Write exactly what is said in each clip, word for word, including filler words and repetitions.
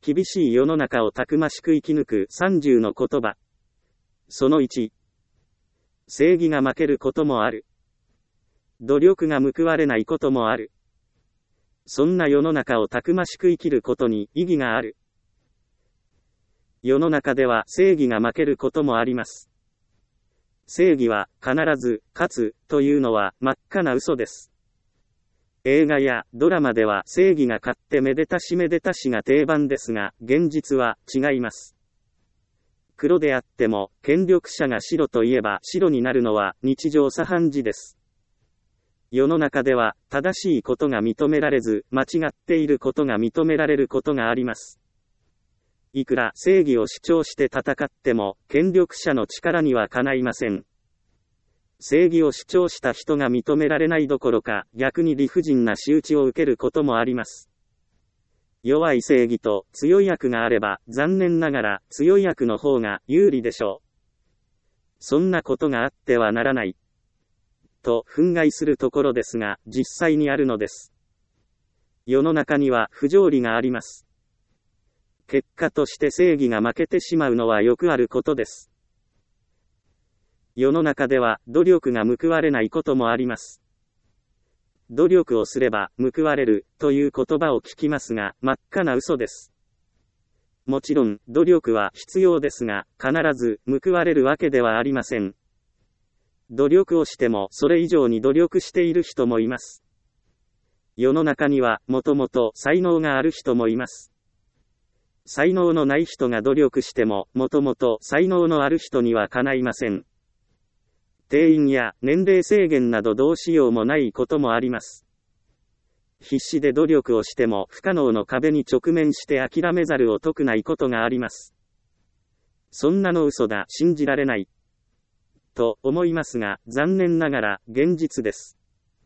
厳しい世の中をたくましく生き抜くさんじゅうの言葉。そのいち。正義が負けることもある。努力が報われないこともある。そんな世の中をたくましく生きることに意義がある。世の中では正義が負けることもあります。正義は必ず勝つというのは真っ赤な嘘です。映画やドラマでは正義が勝ってめでたしめでたしが定番ですが、現実は違います。黒であっても権力者が白といえば白になるのは日常茶飯事です。世の中では正しいことが認められず、間違っていることが認められることがあります。いくら正義を主張して戦っても権力者の力にはかないません。正義を主張した人が認められないどころか、逆に理不尽な仕打ちを受けることもあります。弱い正義と強い悪があれば、残念ながら強い悪の方が有利でしょう。そんなことがあってはならない。と憤慨するところですが、実際にあるのです。世の中には不条理があります。結果として正義が負けてしまうのはよくあることです。世の中では努力が報われないこともあります。努力をすれば報われるという言葉を聞きますが、真っ赤な嘘です。もちろん努力は必要ですが、必ず報われるわけではありません。努力をしてもそれ以上に努力している人もいます。世の中にはもともと才能がある人もいます。才能のない人が努力しても、もともと才能のある人にはかないません。定員や年齢制限などどうしようもないこともあります。必死で努力をしても不可能の壁に直面して諦めざるを得ないことがあります。そんなの嘘だ、信じられない。と思いますが、残念ながら現実です。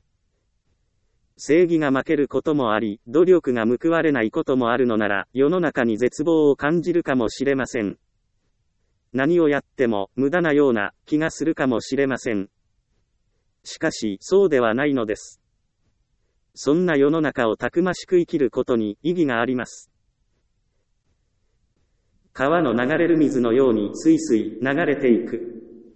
正義が負けることもあり、努力が報われないこともあるのなら、世の中に絶望を感じるかもしれません。何をやっても無駄なような気がするかもしれません。しかし、そうではないのです。そんな世の中をたくましく生きることに意義があります。川の流れる水のようにすいすい流れていく。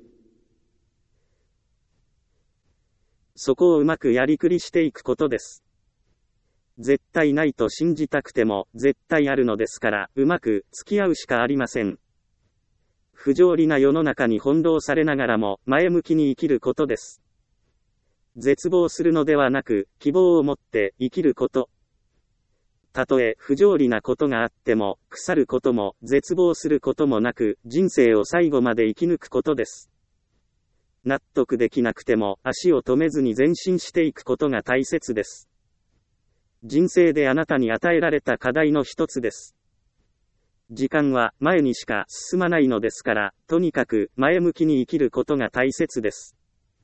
そこをうまくやりくりしていくことです。絶対ないと信じたくても絶対あるのですから、うまく付き合うしかありません。不条理な世の中に翻弄されながらも前向きに生きることです。絶望するのではなく、希望を持って生きること。たとえ不条理なことがあっても、腐ることも絶望することもなく、人生を最後まで生き抜くことです。納得できなくても足を止めずに前進していくことが大切です。人生であなたに与えられた課題の一つです。時間は前にしか進まないのですから、とにかく前向きに生きることが大切です。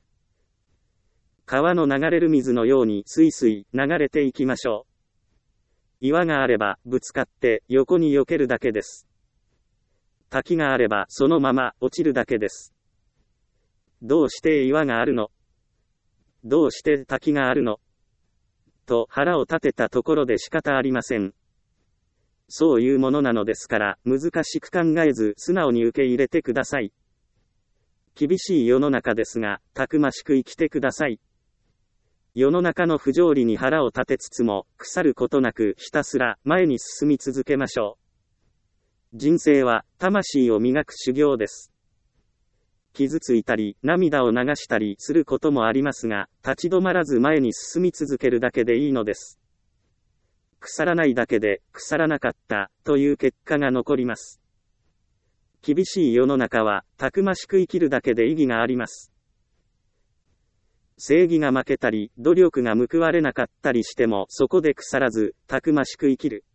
川の流れる水のようにすいすい流れていきましょう。岩があればぶつかって横に避けるだけです。滝があればそのまま落ちるだけです。どうして岩があるの？どうして滝があるの？と腹を立てたところで仕方ありません。そういうものなのですから、難しく考えず素直に受け入れてください。厳しい世の中ですが、たくましく生きてください。世の中の不条理に腹を立てつつも、腐ることなくひたすら前に進み続けましょう。人生は魂を磨く修行です。傷ついたり、涙を流したりすることもありますが、立ち止まらず前に進み続けるだけでいいのです。腐らないだけで、腐らなかった、という結果が残ります。厳しい世の中は、たくましく生きるだけで意義があります。正義が負けたり、努力が報われなかったりしても、そこで腐らず、たくましく生きる。